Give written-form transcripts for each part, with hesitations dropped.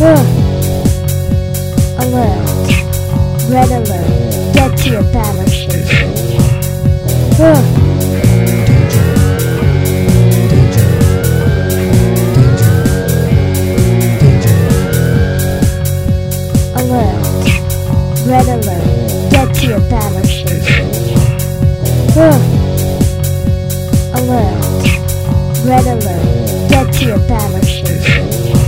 Alert. Red alert. Get to your battle station. Alert. Red alert. Get to your battle station. Alert. Red alert. Get to your battle station.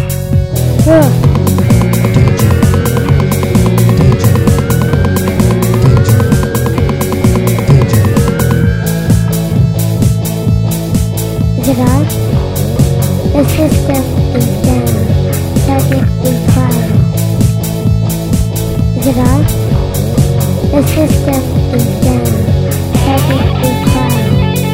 Is it on? The system is down. Target required. Is it on? The system is down. Target required.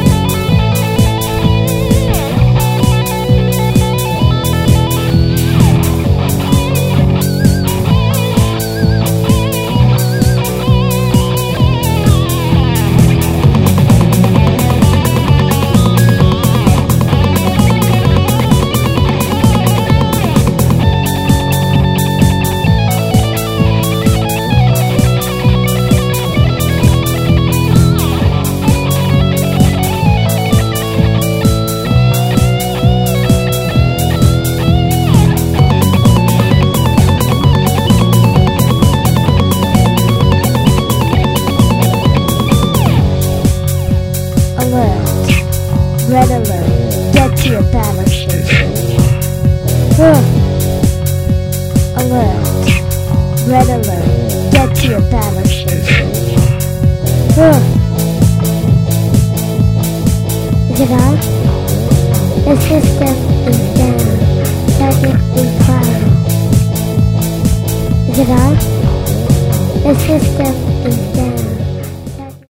Alert. Red alert. Get to your battle station. Alert. Red alert. Get to your battle station. Is it on? The system is down. Target required. Is it on? The system is down.